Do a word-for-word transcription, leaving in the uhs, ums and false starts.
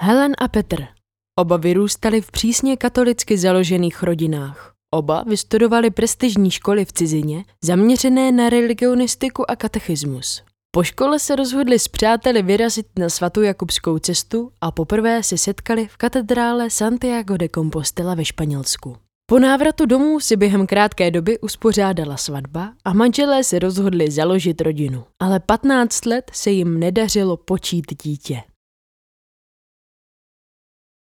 Helen a Petr. Oba vyrůstali v přísně katolicky založených rodinách. Oba vystudovali prestižní školy v cizině, zaměřené na religionistiku a katechismus. Po škole se rozhodli s přáteli vyrazit na svatojakubskou cestu a poprvé se setkali v katedrále Santiago de Compostela ve Španělsku. Po návratu domů si během krátké doby uspořádala svatba a manželé se rozhodli založit rodinu. Ale patnáct let se jim nedařilo počít dítě.